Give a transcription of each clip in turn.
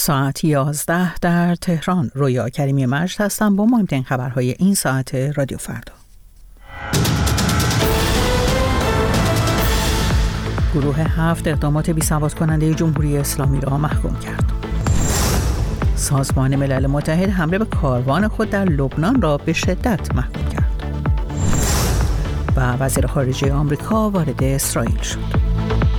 ساعت 11 در تهران. رویا کریمی مجد هستم با مهمترین خبرهای این ساعت رادیو فردا. گروه 7 اقدامات بی‌ثبات کننده جمهوری اسلامی را محکوم کرد. سازمان ملل متحد حمله به کاروان خود در لبنان را به شدت محکوم کرد. و وزیر خارجه آمریکا وارد اسرائیل شد.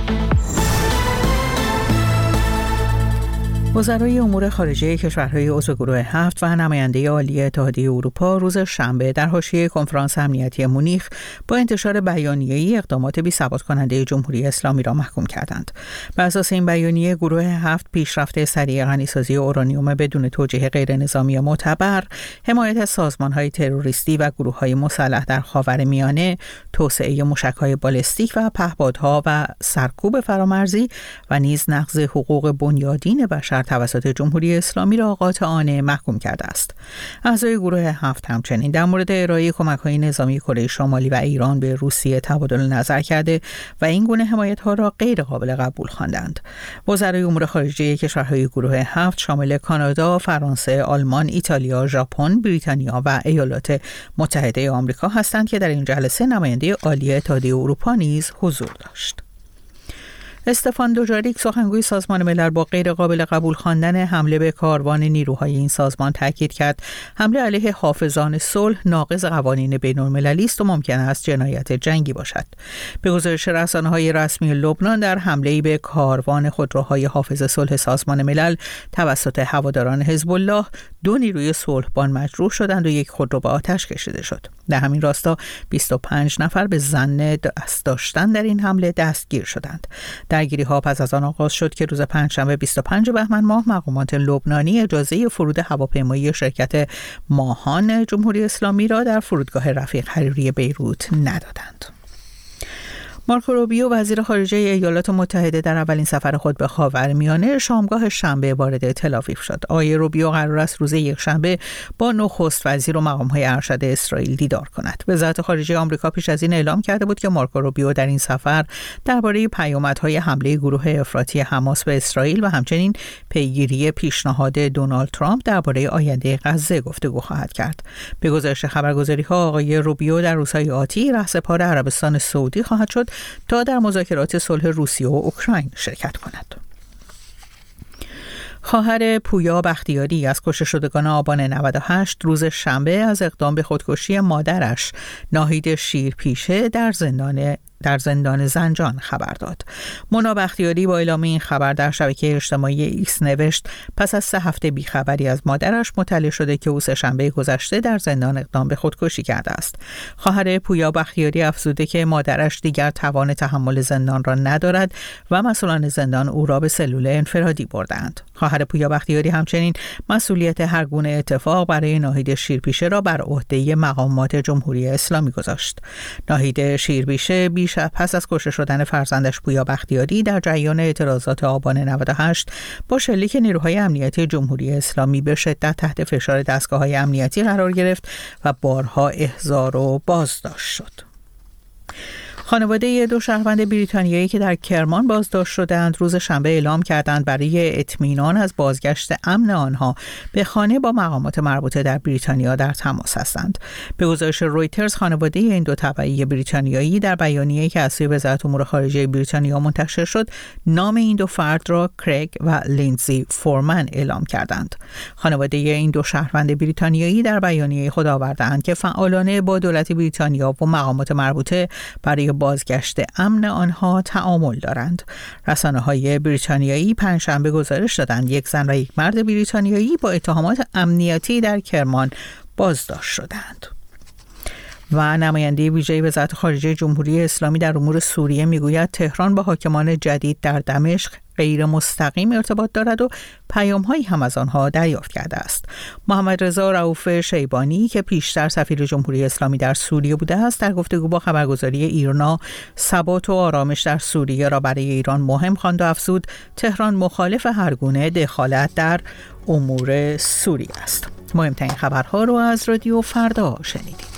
وزرای امور خارجه کشورهای عضو گروه 7 و نماینده عالی اتحادیه اروپا روز شنبه در حاشیه کنفرانس امنیتی مونیخ با انتشار بیانیه‌ای اقدامات بی‌ثبات کننده جمهوری اسلامی را محکوم کردند. بر اساس این بیانیه گروه 7 پیشرفت سریع غنیسازی اورانیوم بدون توجیه غیر نظامی معتبر، حمایت از سازمان‌های تروریستی و گروه‌های مسلح در خاورمیانه، توسعه موشک‌های بالستیک و پهپادها و سرکوب فرامرزی و نیز نقض حقوق بنیادین بشر توسط جمهوری اسلامی را قاطعانه محکوم کرده است. اعضای گروه 7 همچنین در مورد ارائه کمک‌های نظامی کره شمالی و ایران به روسیه تبادل نظر کرده و این گونه حمایت‌ها را غیر قابل قبول خواندند. وزرای امور خارجه کشورهای گروه 7 شامل کانادا، فرانسه، آلمان، ایتالیا، ژاپن، بریتانیا و ایالات متحده آمریکا هستند که در این جلسه نماینده عالی اتحادیه اروپا نیز حضور داشت. استفان دوجاریک سخنگوی سازمان ملل با غیر قابل قبول خواندن حمله به کاروان نیروهای این سازمان تاکید کرد حمله علیه حافظان صلح ناقض قوانین بین‌المللی است و ممکن است جنایت جنگی باشد. به گزارش رسانه‌های رسمی لبنان در حمله‌ای به کاروان خودروهای حافظ صلح سازمان ملل توسط هواداران حزب الله 2 نیروی صلحبان مجروح شدند و 1 خودرو به آتش کشیده شد. در همین راستا 25 نفر به ظن دست داشتن در این حمله دستگیر شدند. درگیری‌ها پس از آن آغاز شد که روز پنجشنبه 25 بهمن ماه مقامات لبنانی اجازه فرود هواپیمایی شرکت ماهان جمهوری اسلامی را در فرودگاه رفیق حریری بیروت ندادند. مارکو روبیو وزیر خارجه ایالات متحده در اولین سفر خود به خاورمیانه شامگاه شنبه وارد تل‌آویو شد. آقای روبیو قرار است روز یکشنبه با نخست وزیر و مقام‌های ارشد اسرائیل دیدار کند. وزارت خارجه آمریکا پیش از این اعلام کرده بود که مارکو روبیو در این سفر درباره پیامدهای حمله گروه افراطی حماس به اسرائیل و همچنین پیگیری پیشنهاد دونالد ترامپ درباره آینده غزه گفتگو خواهد کرد. به گزارش خبرگزاری‌ها آقای روبیو در روزهای آتی رهسپار عربستان سعودی خواهد شد تا در مذاکرات صلح روسیه و اوکراین شرکت کند. خواهر پویا بختیاری از کشته شدگان آبان 98 روز شنبه از اقدام به خودکشی مادرش ناهید شیرپیشه در زندان زنجان خبر داد. مونا بختیاری با اعلام این خبر در شبکه اجتماعی ایکس نوشت پس از 3 هفته بیخبری از مادرش مطلع شده که او سه‌شنبه گذشته در زندان اقدام به خودکشی کرده است. خواهر پویا بختیاری افزوده که مادرش دیگر توان تحمل زندان را ندارد و مسئولان زندان او را به سلول انفرادی بردند. خواهر پویا بختیاری همچنین مسئولیت هر گونه اتفاق برای ناهید شیرپیشه را بر عهده مقامات جمهوری اسلامی گذاشت. ناهید شیرپیشه پس از کشته شدن فرزندش پویا بختیاری در جریان اعتراضات آبان 98 با شلیک نیروهای امنیتی جمهوری اسلامی به شدت تحت فشار دستگاه‌های امنیتی قرار گرفت و بارها احضار و بازداشت شد. خانواده 2 شهروند بریتانیایی که در کرمان بازداشت شدند روز شنبه اعلام کردند برای اطمینان از بازگشت امن آنها به خانه با مقامات مربوطه در بریتانیا در تماس هستند. به گزارش رویترز خانواده این 2 تبعی بریتانیایی در بیانیه‌ای که از سوی وزارت امور خارجه بریتانیا منتشر شد نام این 2 فرد را کریگ و لیندزی فورمن اعلام کردند. خانواده این 2 شهروند بریتانیایی در بیانیه خود آوردند که فعالانه با دولت بریتانیا و مقامات مربوطه برای بازگشت امن آنها تعامل دارند. رسانه‌های بریتانیایی پنجشنبه گزارش دادند 1 زن و 1 مرد بریتانیایی با اتهامات امنیتی در کرمان بازداشت شدند. و نماینده ویژه وزارت خارجه جمهوری اسلامی در امور سوریه میگوید تهران با حاکمان جدید در دمشق غیر مستقیم ارتباط دارد و پیام‌هایی هم از آنها دریافت کرده است. محمد رضا رؤوف شیبانی که پیشتر سفیر جمهوری اسلامی در سوریه بوده است در گفتگو با خبرگزاری ایرنا ثبات و آرامش در سوریه را برای ایران مهم خواند و افزود تهران مخالف هر گونه دخالت در امور سوریه است. مهمترین خبرها رو از رادیو فردا شنیدید.